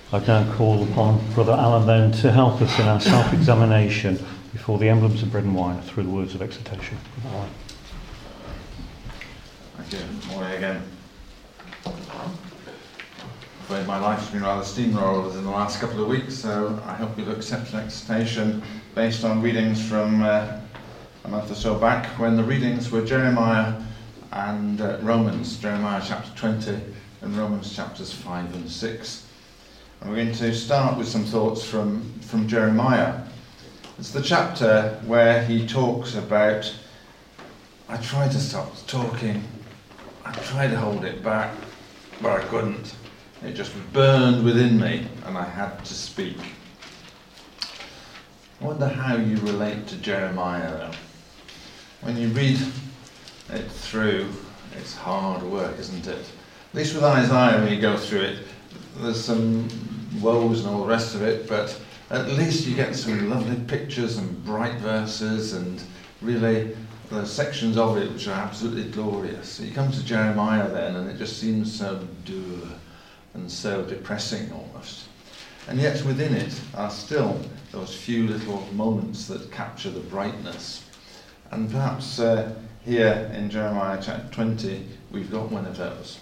I now call upon Brother Alan then to help us in our self-examination before the emblems of bread and wine through the words of exhortation. Thank you. Morning again. My life's been rather steamrolled in the last couple of weeks, so I hope you'll accept an exhortation based on readings from a month or so back, when the readings were Jeremiah and Romans, Jeremiah chapter 20 and Romans chapters 5 and 6. And we're going to start with some thoughts from Jeremiah. It's the chapter where he talks about, I tried to stop talking, I tried to hold it back, but I couldn't. It just burned within me and I had to speak. I wonder how you relate to Jeremiah though. When you read it through, it's hard work, isn't it? At least with Isaiah, when you go through it, there's some woes and all the rest of it, but at least you get some lovely pictures and bright verses and really the sections of it which are absolutely glorious. So you come to Jeremiah then and it just seems so dour and so depressing almost. And yet within it are still those few little moments that capture the brightness. And perhaps here in Jeremiah chapter 20 we've got one of those.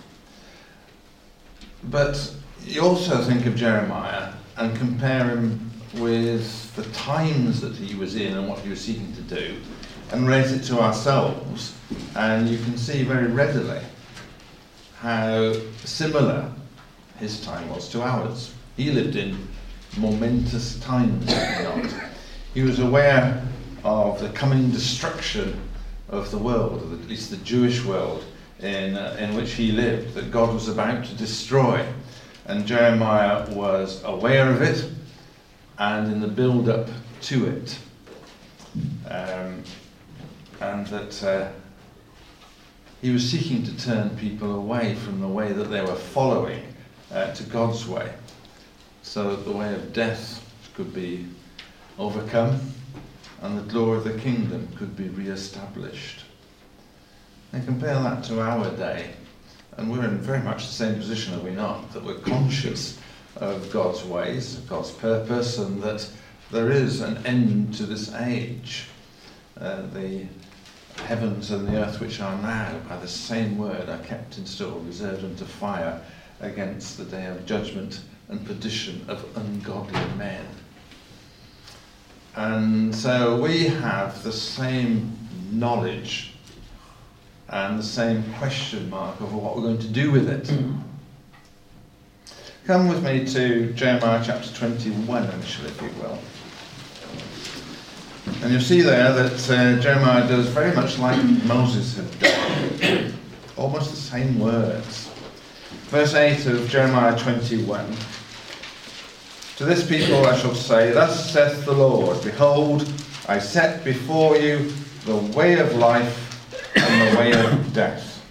But you also think of Jeremiah and compare him with the times that he was in and what he was seeking to do, and relate it to ourselves, and you can see very readily how similar his time was to ours. He lived in momentous times, did he not? He was aware of the coming destruction of the world, or at least the Jewish world in which he lived, that God was about to destroy. And Jeremiah was aware of it and in the build-up to it. And that he was seeking to turn people away from the way that they were following to God's way, so that the way of death could be overcome and the glory of the kingdom could be re-established. And compare that to our day, and we're in very much the same position, are we not? That we're conscious of God's ways, of God's purpose, and that there is an end to this age. The heavens and the earth which are now, by the same word, are kept in store, reserved unto fire against the day of judgment and perdition of ungodly men. And so we have the same knowledge and the same question mark over what we're going to do with it. Come with me to Jeremiah chapter 21 initially, if you will. And you'll see there that Jeremiah does very much like Moses had done. Almost the same words. Verse 8 of Jeremiah 21. To this people I shall say, Thus saith the Lord, Behold, I set before you the way of life and the way of death.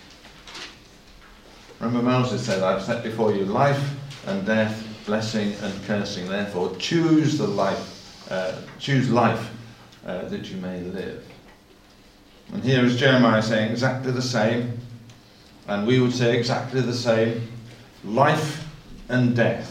Remember Moses said, I've set before you life and death, blessing and cursing. Therefore choose life that you may live. And here is Jeremiah saying exactly the same, and we would say exactly the same. Life and death.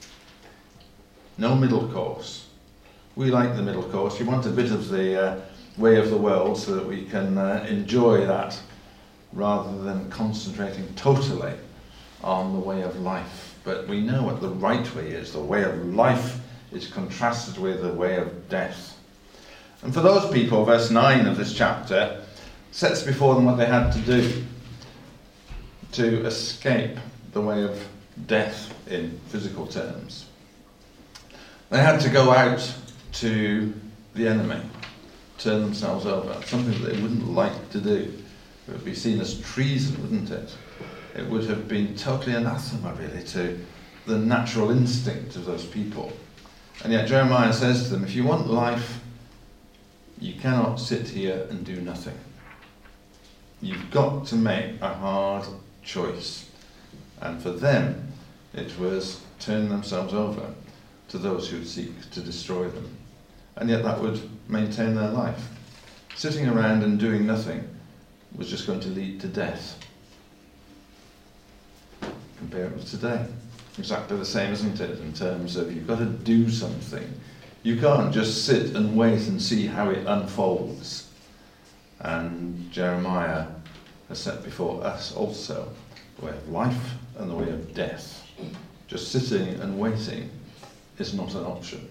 No middle course. We like the middle course. You want a bit of the way of the world so that we can enjoy that, rather than concentrating totally on the way of life. But we know what the right way is. The way of life is contrasted with the way of death. And for those people, verse 9 of this chapter sets before them what they had to do to escape the way of death in physical terms. They had to go out to the enemy, turn themselves over, something that they wouldn't like to do. It would be seen as treason, wouldn't it? It would have been totally anathema, really, to the natural instinct of those people. And yet Jeremiah says to them, if you want life, you cannot sit here and do nothing. You've got to make a hard choice. And for them, it was turn themselves over to those who would seek to destroy them. And yet that would maintain their life. Sitting around and doing nothing was just going to lead to death. Compare it with today. exactly the same, isn't it, in terms of you've got to do something. You can't just sit and wait and see how it unfolds. And Jeremiah has set before us also the way of life and the way of death. Just sitting and waiting is not an option.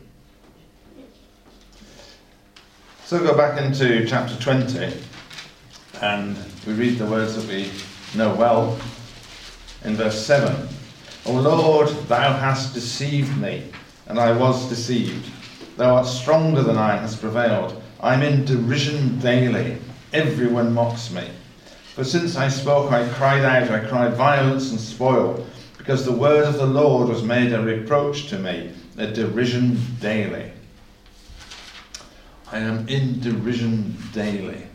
So go back into chapter 20 and we read the words that we know well in verse 7. O Lord, thou hast deceived me, and I was deceived. Thou art stronger than I, and hast prevailed. I am in derision daily. Everyone mocks me. For since I spoke, I cried out. I cried violence and spoil, because the word of the Lord was made a reproach to me, a derision daily. I am in derision daily.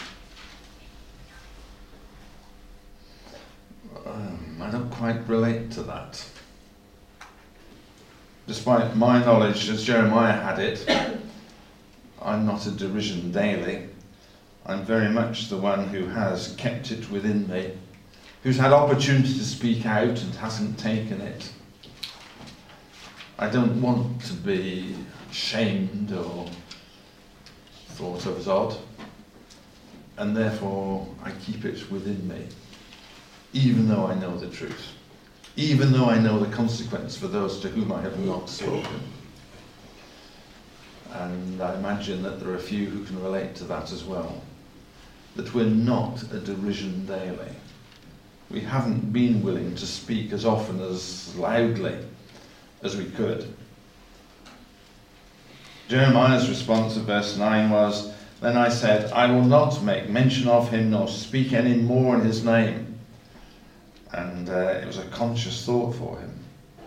I don't quite relate to that. Despite my knowledge, as Jeremiah had it, I'm not a derision daily. I'm very much the one who has kept it within me, who's had opportunity to speak out and hasn't taken it. I don't want to be shamed or thought of as odd, and therefore I keep it within me, even though I know the truth, even though I know the consequence for those to whom I have not spoken. And I imagine that there are a few who can relate to that as well, that we're not a derision daily. We haven't been willing to speak as often, as loudly as we could. Jeremiah's response of verse 9 was, Then I said, I will not make mention of him, nor speak any more in his name. And it was a conscious thought for him.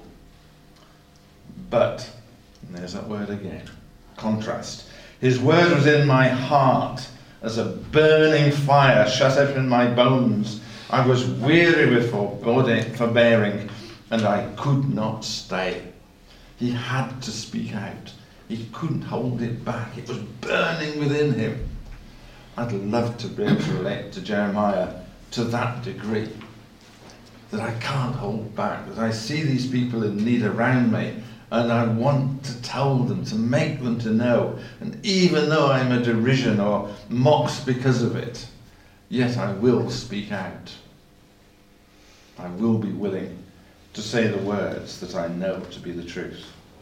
But, and there's that word again, contrast. His word was in my heart, as a burning fire shut up in my bones. I was weary with forbearing, and I could not stay. He had to speak out. He couldn't hold it back. It was burning within him. I'd love to be able to relate to Jeremiah to that degree, that I can't hold back, that I see these people in need around me, and I want to tell them, to make them to know. And even though I'm a derision or mocked because of it, yet I will speak out. I will be willing to say the words that I know to be the truth.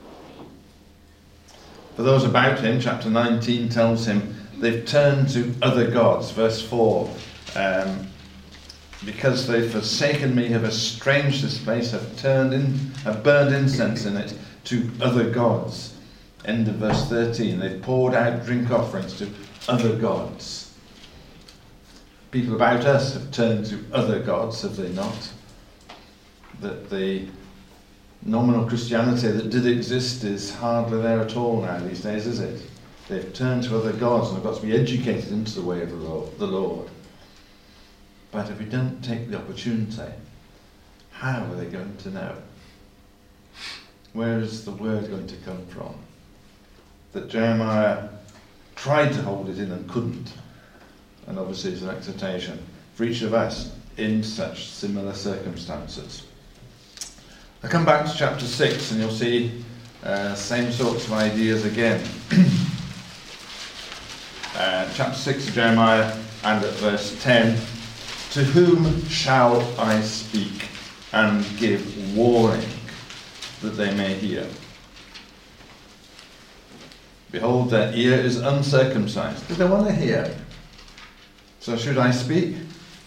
For those about him, chapter 19 tells him they've turned to other gods. Verse 4, because they've forsaken me, have estranged this place, have burned incense in it to other gods. End of verse 13. They've poured out drink offerings to other gods. People about us have turned to other gods, have they not? That the nominal Christianity that did exist is hardly there at all now these days, is it? They've turned to other gods and have got to be educated into the way of the Lord. But if we don't take the opportunity, how are they going to know? Where is the word going to come from? That Jeremiah tried to hold it in and couldn't. And obviously it's an exhortation for each of us in such similar circumstances. I come back to chapter 6 and you'll see same sorts of ideas again. Chapter 6 of Jeremiah and at verse 10. To whom shall I speak and give warning that they may hear? Behold, their ear is uncircumcised. Do they want to hear? So should I speak?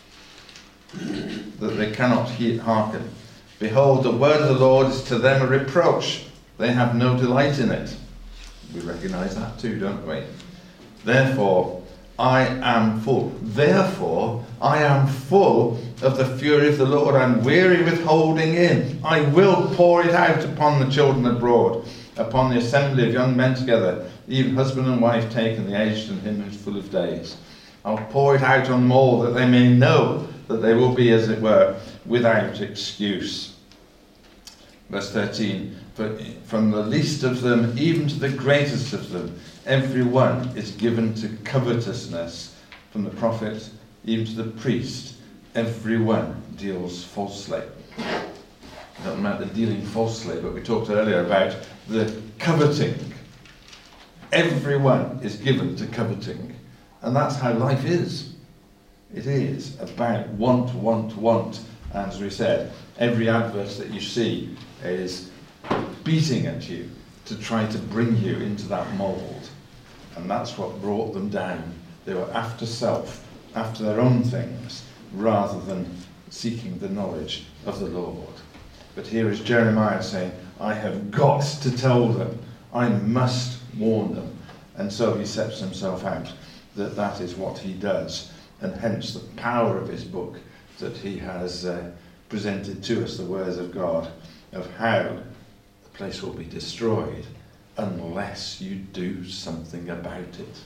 That they cannot hearken. Behold, the word of the Lord is to them a reproach. They have no delight in it. We recognise that too, don't we? Therefore, I am full. Therefore, I am full of the fury of the Lord. I'm weary with holding in. I will pour it out upon the children abroad, upon the assembly of young men together, even husband and wife taken, the aged and him who's full of days. I'll pour it out on them all, that they may know that they will be, as it were, without excuse. Verse 13, from the least of them even to the greatest of them, every one is given to covetousness. From the prophet even to the priest, every one deals falsely. talking about the dealing falsely, but we talked earlier about the coveting. Everyone is given to coveting, and that's how life is. It is about want, want, want. As we said, every advert that you see is beating at you to try to bring you into that mould. And that's what brought them down. They were after self, after their own things, rather than seeking the knowledge of the Lord. But here is Jeremiah saying, I have got to tell them. I must warn them. And so he sets himself out that that is what he does. And hence the power of his book, that he has presented to us the words of God of how the place will be destroyed unless you do something about it.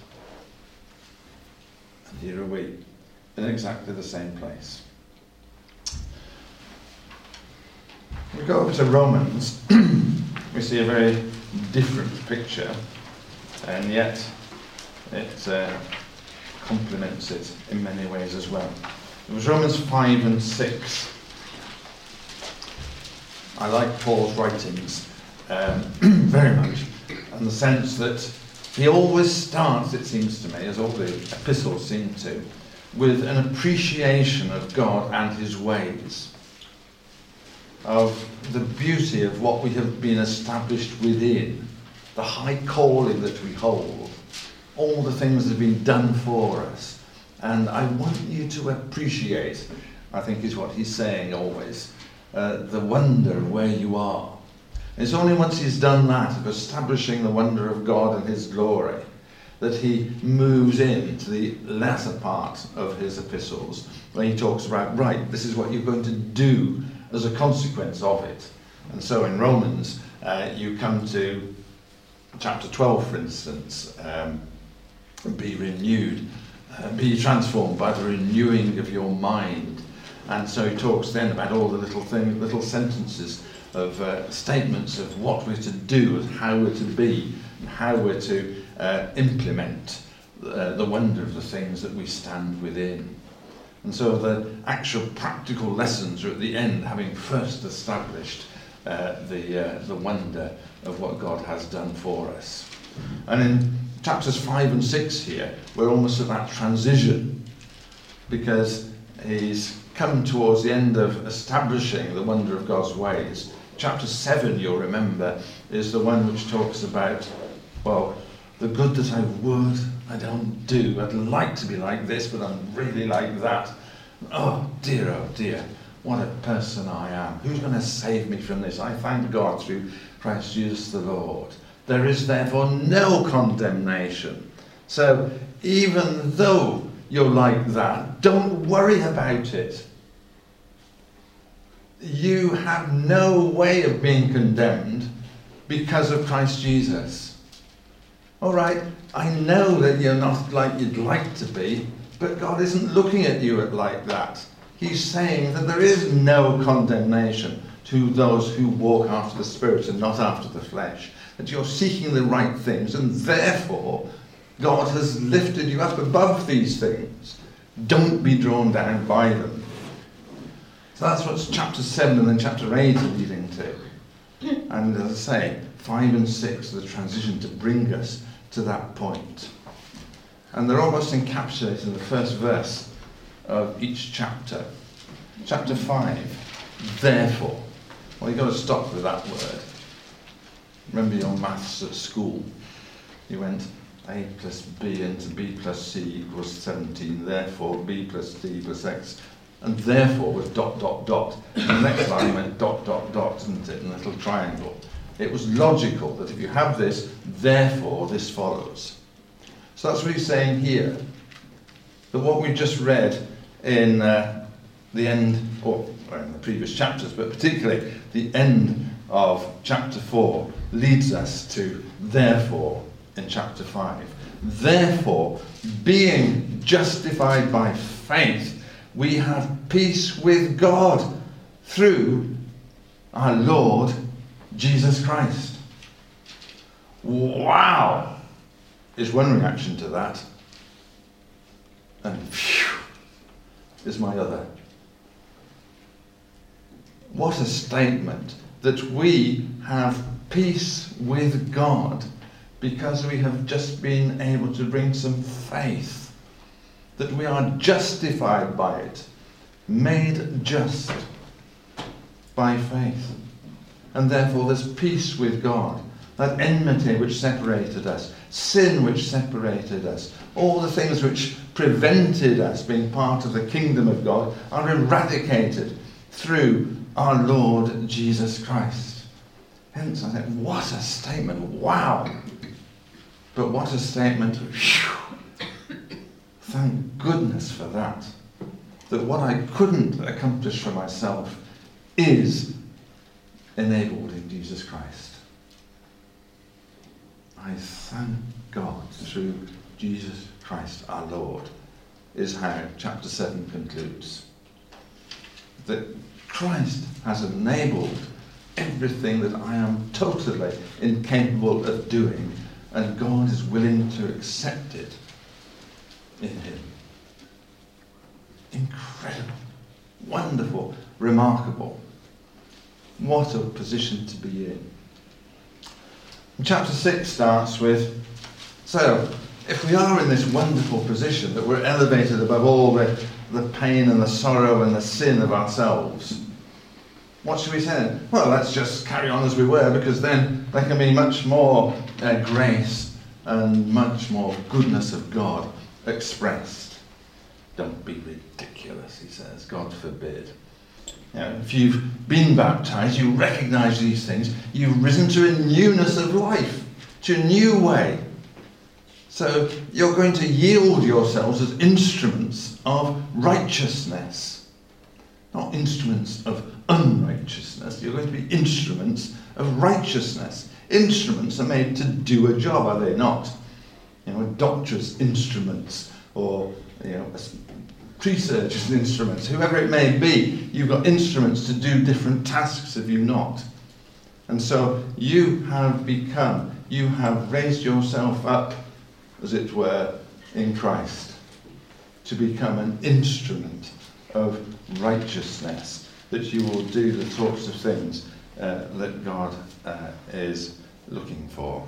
And here are we in exactly the same place. We go over to Romans, we see a very different picture, and yet it complements it in many ways as well. It was Romans 5 and 6. I like Paul's writings very much, in the sense that he always starts, it seems to me, as all the epistles seem to, with an appreciation of God and his ways, of the beauty of what we have been established within, the high calling that we hold, all the things that have been done for us. And I want you to appreciate, I think is what he's saying always, the wonder of where you are. It's only once he's done that, of establishing the wonder of God and his glory, that he moves into the latter part of his epistles, where he talks about, right, this is what you're going to do as a consequence of it. And so in Romans, you come to chapter 12, for instance, be renewed, be transformed by the renewing of your mind. And so he talks then about all the little sentences of statements of what we're to do and how we're to be and how we're to implement the wonder of the things that we stand within. And so the actual practical lessons are at the end, having first established the wonder of what God has done for us. And in chapters 5 and 6 here, we're almost at that transition, because he's come towards the end of establishing the wonder of God's ways. Chapter 7, you'll remember, is the one which talks about, well, the good that I would, I don't do. I'd like to be like this, but I'm really like that. Oh dear, what a person I am. Who's going to save me from this? I thank God through Christ Jesus the Lord. There is therefore no condemnation. So even though you're like that, don't worry about it. You have no way of being condemned because of Christ Jesus. All right, I know that you're not like you'd like to be, but God isn't looking at you like that. He's saying that there is no condemnation to those who walk after the Spirit and not after the flesh. That you're seeking the right things, and therefore God has lifted you up above these things. Don't be drawn down by them. So that's what chapter 7 and then chapter 8 are leading to. And as I say, 5 and 6 are the transition to bring us to that point. And they're almost encapsulated in the first verse of each chapter. Chapter 5, therefore. Well, you've got to stop with that word. Remember your maths at school. You went A plus B into B plus C equals 17. Therefore, B plus D plus X. And therefore was ... And the next line went ... isn't it? In a little triangle. It was logical that if you have this, therefore this follows. So that's what he's saying here. That what we just read in the end, or in the previous chapters, but particularly the end of chapter 4, leads us to therefore in chapter 5. Therefore, being justified by faith, we have peace with God through our Lord Jesus Christ. Wow! Is one reaction to that. And phew is my other. what a statement that we have peace with God because we have just been able to bring some faith, that we are justified by it, made just by faith. And therefore there's peace with God. That enmity which separated us, sin which separated us, all the things which prevented us being part of the kingdom of God are eradicated through our Lord Jesus Christ. Hence I think, what a statement, wow! But what a statement, whew. Thank goodness for that. That what I couldn't accomplish for myself is enabled in Jesus Christ. I thank God through Jesus Christ our Lord, is how chapter 7 concludes. That Christ has enabled everything that I am totally incapable of doing, and God is willing to accept it in him. Incredible, wonderful, remarkable. What a position to be in. Chapter 6 starts with, so if we are in this wonderful position that we're elevated above all the pain and the sorrow and the sin of ourselves, what should we say? Well, let's just carry on as we were, because then there can be much more grace and much more goodness of God expressed. Don't be ridiculous, he says, God forbid. You know, if you've been baptized, you recognize these things, you've risen to a newness of life, to a new way. So you're going to yield yourselves as instruments of righteousness, not instruments of unrighteousness. You're going to be instruments of righteousness. Instruments are made to do a job, are they not? You know, a doctor's instruments, or tree surgeon's instruments, whoever it may be, you've got instruments to do different tasks, have you not? And so you have raised yourself up, as it were, in Christ, to become an instrument of righteousness, that you will do the sorts of things that God is looking for.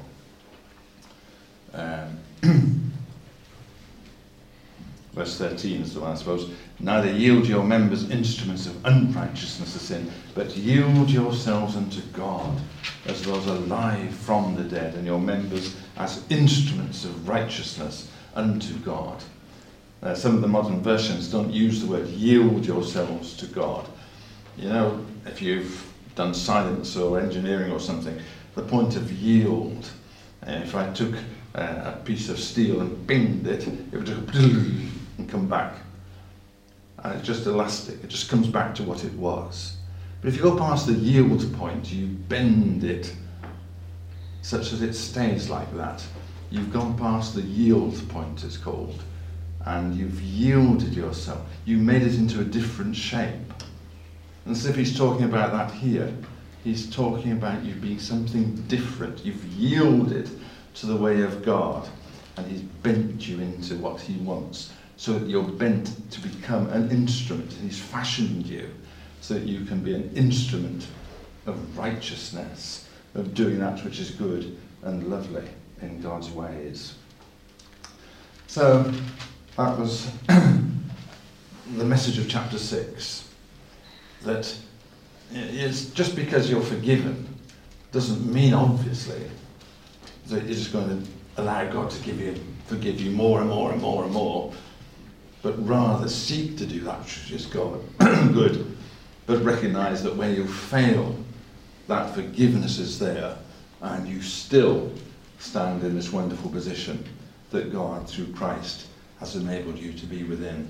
Verse 13 is the one, I suppose. Neither yield your members instruments of unrighteousness to sin, but yield yourselves unto God as those alive from the dead, and your members as instruments of righteousness unto God. Some of the modern versions don't use the word yield yourselves to God. You know, if you've done science or engineering or something, the point of yield, if I took a piece of steel and binged it, it would just and come back. And it's just elastic. It just comes back to what it was. But if you go past the yield point, you bend it such that it stays like that. You've gone past the yield point, it's called, and you've yielded yourself. You made it into a different shape. And so if he's talking about that here, he's talking about you being something different. You've yielded to the way of God, and he's bent you into what he wants, so that you're bent to become an instrument. And he's fashioned you so that you can be an instrument of righteousness, of doing that which is good and lovely in God's ways. So that was the message of chapter 6, that it's just because you're forgiven doesn't mean, obviously, that you're just going to allow God to forgive you more and more and more and more, but rather seek to do that which is God good, but recognise that where you fail, that forgiveness is there, and you still stand in this wonderful position that God, through Christ, has enabled you to be within.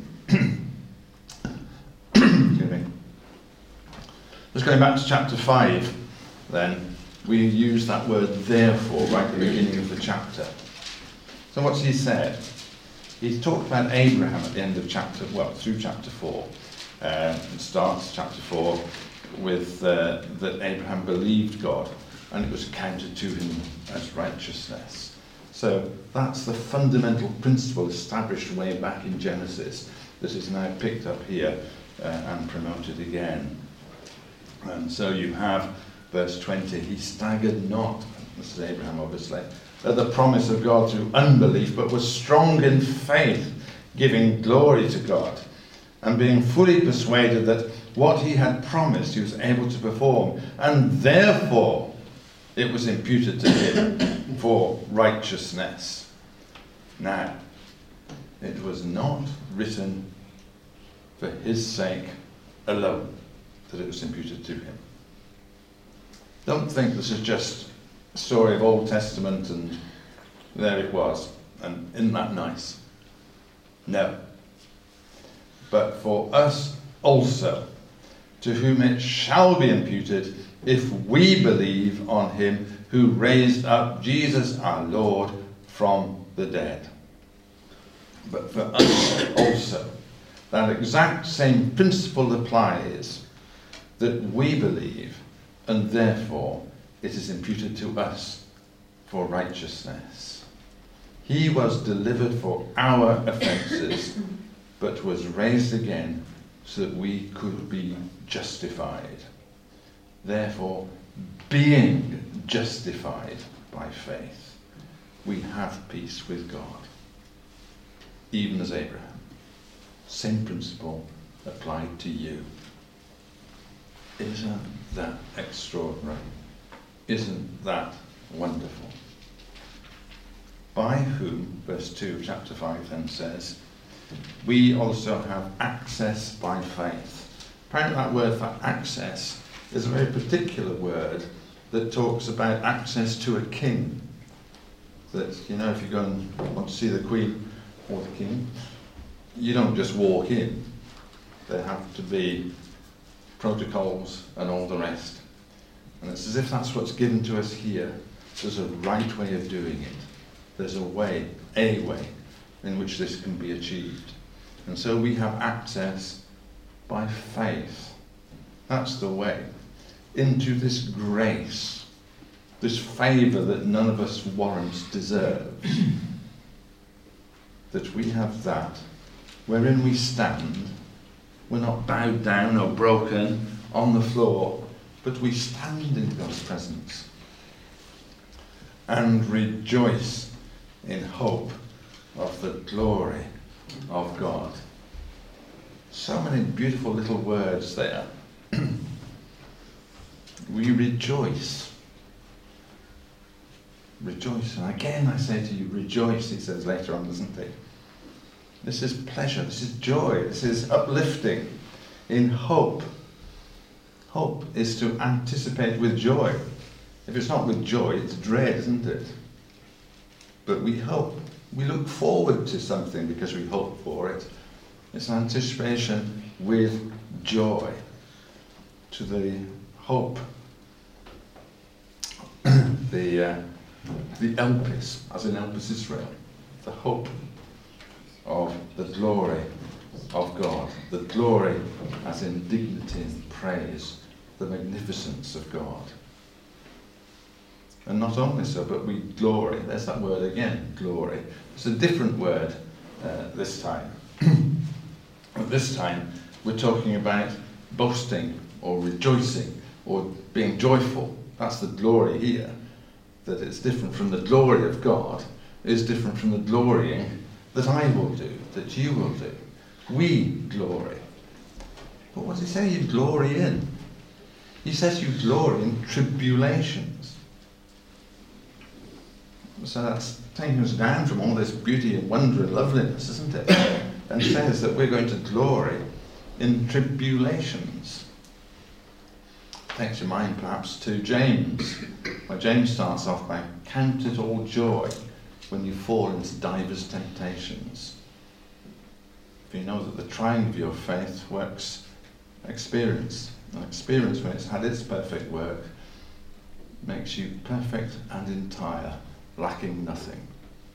Excuse me. Just going back to chapter 5, then, we use that word therefore right at the beginning of the chapter. So what's he said? He's talked about Abraham at the end of through chapter 4. It starts chapter 4 with that Abraham believed God, and it was accounted to him as righteousness. So that's the fundamental principle established way back in Genesis that is now picked up here and promoted again. And so you have verse 20, he staggered not, this is Abraham obviously, at the promise of God through unbelief, but was strong in faith, giving glory to God, and being fully persuaded that what he had promised he was able to perform, and therefore it was imputed to him for righteousness. Now, it was not written for his sake alone that it was imputed to him. Don't think this is just a story of Old Testament and there it was, and isn't that nice? No. But for us also, to whom it shall be imputed, if we believe on him who raised up Jesus our Lord from the dead. But for us also, that exact same principle applies, that we believe, and therefore it is imputed to us for righteousness. He was delivered for our offences, but was raised again so that we could be justified. Therefore, being justified by faith, we have peace with God, even as Abraham. Same principle applied to you. Isn't that extraordinary? Isn't that wonderful? By whom, verse 2 of chapter 5 then says, we also have access by faith. Apparently that word for access is a very particular word that talks about access to a king. That, you know, if you go and want to see the Queen or the King, you don't just walk in. There have to be protocols and all the rest. And it's as if that's what's given to us here. There's a right way of doing it. There's a way in which this can be achieved. And so we have access by faith. That's the way into this grace, this favour that none of us warrants deserves. That we have that, wherein we stand. We're not bowed down or broken on the floor, but we stand in God's presence and rejoice in hope of the glory of God. So many beautiful little words there. We rejoice. Rejoice. And again I say to you, rejoice, he says later on, doesn't he? This is pleasure, this is joy, this is uplifting in hope. Hope is to anticipate with joy. If it's not with joy, it's dread, isn't it? But we hope. We look forward to something because we hope for it. It's anticipation with joy to the hope. The Elpis, as in Elpis Israel. The hope of the glory of God. The glory as in dignity and praise. The magnificence of God. And not only so, but we glory. There's that word again, glory. It's a different word this time. But this time we're talking about boasting or rejoicing or being joyful. That's the glory here. That it's different from the glory of God. It's different from the glorying that I will do, that you will do. We glory. But what does he say you glory in? He says you glory in tribulations. So that's taking us down from all this beauty and wonder and loveliness, isn't it? And says that we're going to glory in tribulations. Takes your mind perhaps to James, where James starts off by, count it all joy when you fall into divers temptations. For you know that the trying of your faith works experience. And experience, when it's had its perfect work, makes you perfect and entire, lacking nothing.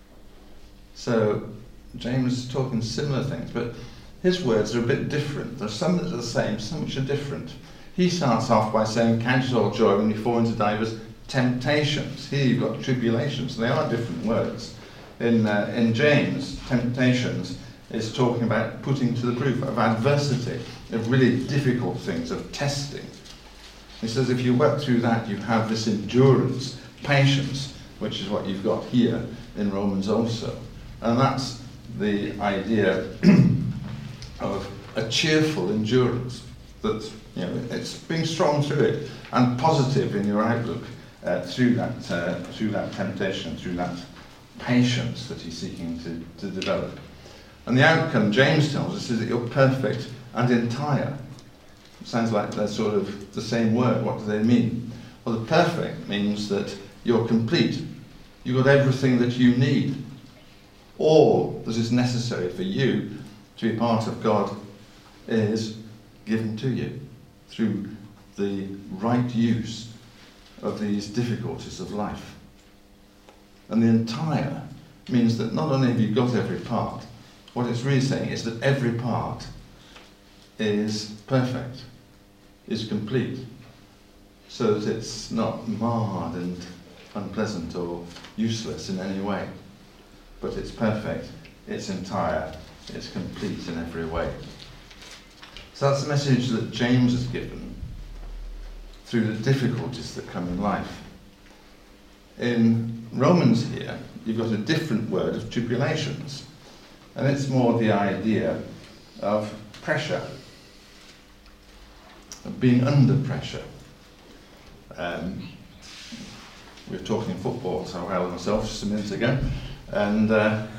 So James is talking similar things, but his words are a bit different. There's some that are the same, some which are different. He starts off by saying, count it all joy when you fall into divers temptations. Here you've got tribulations. They are different words. In James, temptations is talking about putting to the proof of adversity, of really difficult things, of testing. He says if you work through that, you have this endurance, patience, which is what you've got here in Romans also. And that's the idea of a cheerful endurance, that it's being strong through it and positive in your outlook through that temptation, through that patience that he's seeking to develop. And the outcome, James tells us, is that you're perfect and entire. It sounds like they're sort of the same word. What do they mean? Well, the perfect means that you're complete. You've got everything that you need. All that is necessary for you to be part of God is given to you through the right use of these difficulties of life. And the entire means that not only have you got every part, what it's really saying is that every part is perfect, is complete, so that it's not marred and unpleasant or useless in any way. But it's perfect, it's entire, it's complete in every way. So that's the message that James has given through the difficulties that come in life. In Romans here, you've got a different word of tribulations, and it's more the idea of pressure, of being under pressure. We were talking football, so I held myself just a minute ago, and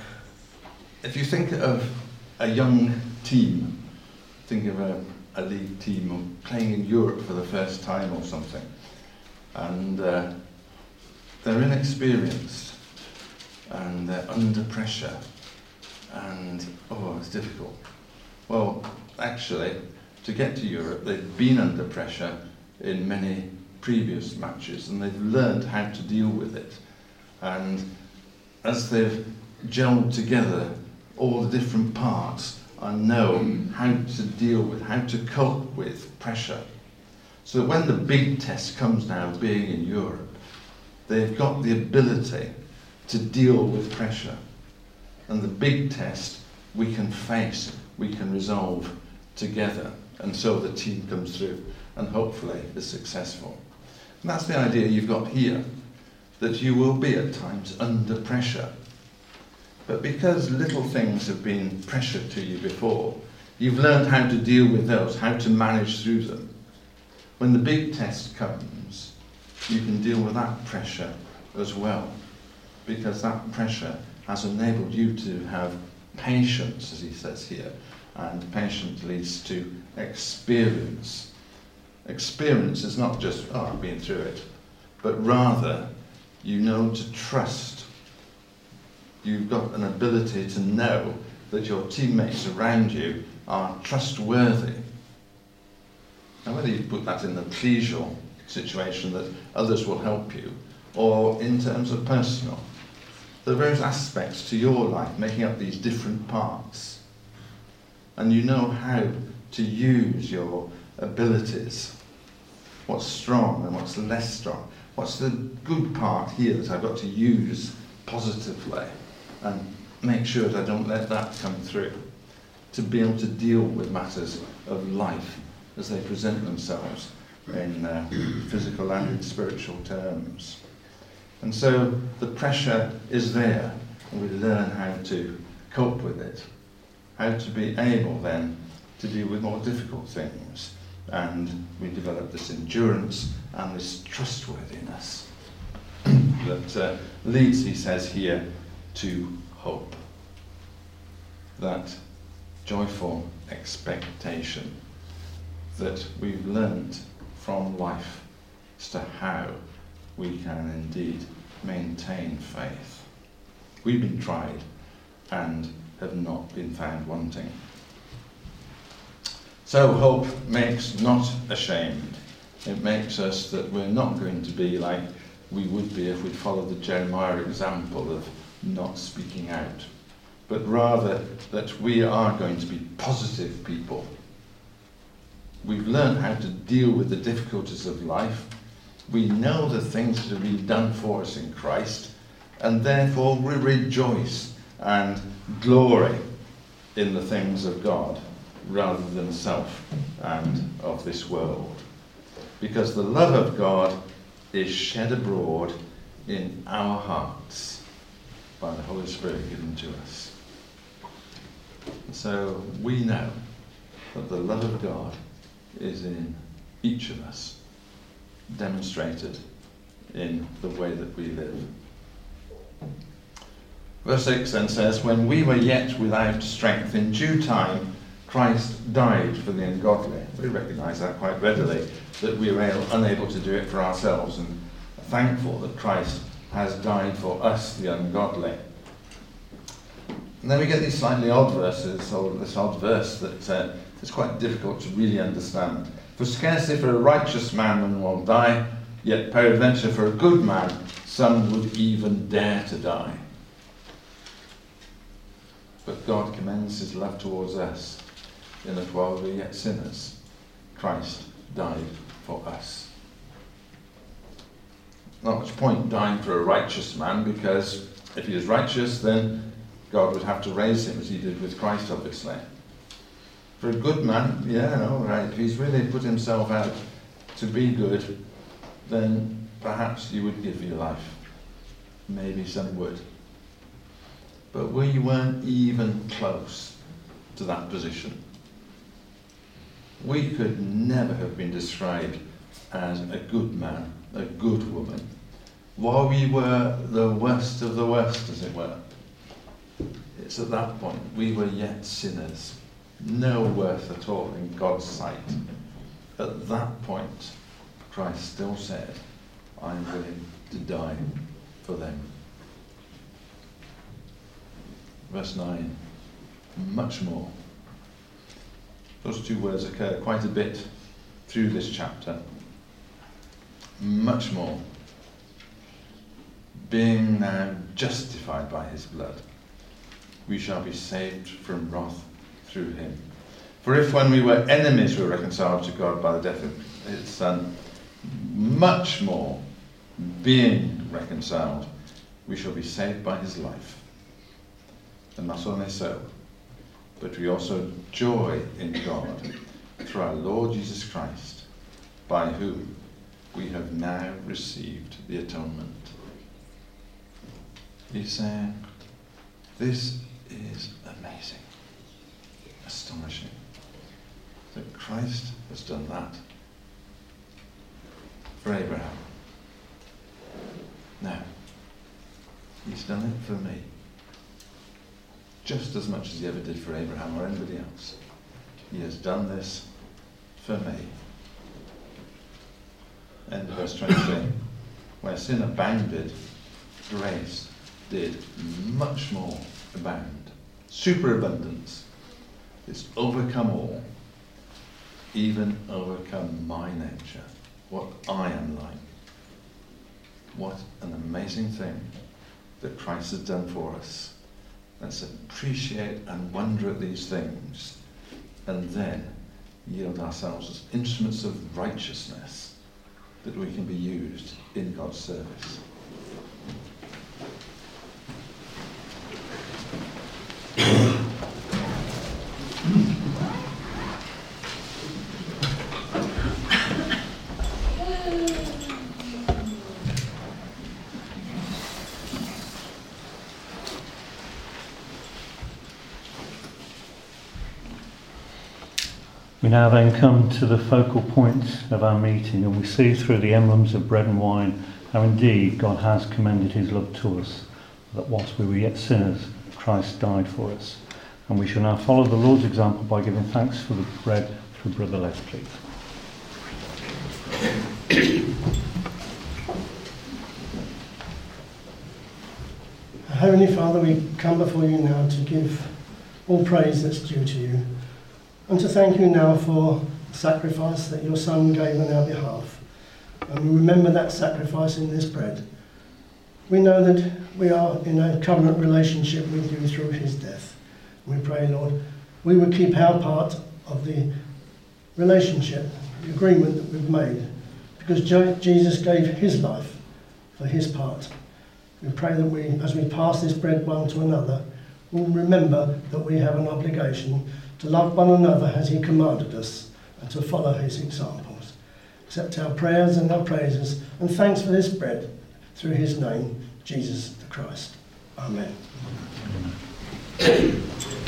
if you think of a young team, think of a league team playing in Europe for the first time or something, and they're inexperienced and they're under pressure and it's difficult. Well, actually, to get to Europe, they've been under pressure in many previous matches and they've learned how to deal with it. And as they've gelled together all the different parts, I know how to deal with, how to cope with pressure. So that when the big test comes now, being in Europe, they've got the ability to deal with pressure. And the big test we can face, we can resolve together. And so the team comes through and hopefully is successful. And that's the idea you've got here, that you will be at times under pressure. But because little things have been pressured to you before, you've learned how to deal with those, how to manage through them. When the big test comes, you can deal with that pressure as well, because that pressure has enabled you to have patience, as he says here, and patience leads to experience. Experience is not just, I've been through it, but rather you know to trust. You've got an ability to know that your teammates around you are trustworthy. Now, whether you put that in the ecclesial situation that others will help you, or in terms of personal, there are various aspects to your life making up these different parts. And you know how to use your abilities. What's strong and what's less strong. What's the good part here that I've got to use positively and make sure that I don't let that come through, to be able to deal with matters of life as they present themselves in physical and in spiritual terms. And so the pressure is there, and we learn how to cope with it, how to be able then to deal with more difficult things, and we develop this endurance and this trustworthiness that leads, he says here, to hope. That joyful expectation that we've learnt from life as to how we can indeed maintain faith. We've been tried and have not been found wanting. So hope makes not ashamed. It makes us that we're not going to be like we would be if we'd followed the Jeremiah example of not speaking out, but rather that we are going to be positive people. We've learned how to deal with the difficulties of life. We know the things that have been done for us in Christ, and therefore we rejoice and glory in the things of God rather than self and of this world. because the love of God is shed abroad in our hearts by the Holy Spirit given to us. So we know that the love of God is in each of us, demonstrated in the way that we live. Verse 6 then says, when we were yet without strength, in due time Christ died for the ungodly. We recognise that quite readily, that we were unable to do it for ourselves, and thankful that Christ has died for us, the ungodly. And then we get these slightly odd verses, or this odd verse that is quite difficult to really understand. For scarcely for a righteous man one will die, yet peradventure for a good man some would even dare to die. But God commends his love towards us, in that while we were yet sinners, Christ died for us. Not much point dying for a righteous man, because if he is righteous, then God would have to raise him, as he did with Christ, obviously. For a good man, yeah, all right, if he's really put himself out to be good, then perhaps you would give your life. Maybe some would. But we weren't even close to that position. We could never have been described as a good man, a good woman, while we were the worst of the worst, as it were. It's at that point we were yet sinners, no worth at all in God's sight. At that point, Christ still said, I'm willing to die for them. Verse 9, much more. Those two words occur quite a bit through this chapter. Much more. Being now justified by his blood, we shall be saved from wrath through him. For if when we were enemies we were reconciled to God by the death of his Son, much more, being reconciled, we shall be saved by his life. And not only so, but we also joy in God through our Lord Jesus Christ, by whom we have now received the atonement. He's saying, this is amazing, astonishing, that Christ has done that for Abraham. Now, he's done it for me, just as much as he ever did for Abraham or anybody else. He has done this for me. End of verse 23. Where sin abounded, grace did much more abound. Superabundance. It's overcome all, even overcome my nature, what I am like. What an amazing thing that Christ has done for us. Let's appreciate and wonder at these things, and then yield ourselves as instruments of righteousness, that we can be used in God's service. We now then come to the focal point of our meeting, and we see through the emblems of bread and wine how indeed God has commended his love to us, that whilst we were yet sinners, Christ died for us. And we shall now follow the Lord's example by giving thanks for the bread through Brother Les, please. Heavenly Father, we come before you now to give all praise that's due to you, and to thank you now for the sacrifice that your Son gave on our behalf. And we remember that sacrifice in this bread. We know that we are in a covenant relationship with you through his death. We pray, Lord, we would keep our part of the relationship, the agreement that we've made, because Jesus gave his life for his part. We pray that we, as we pass this bread one to another, will remember that we have an obligation to love one another as he commanded us, and to follow his examples. accept our prayers and our praises, and thanks for this bread, through his name, Jesus the Christ. Amen.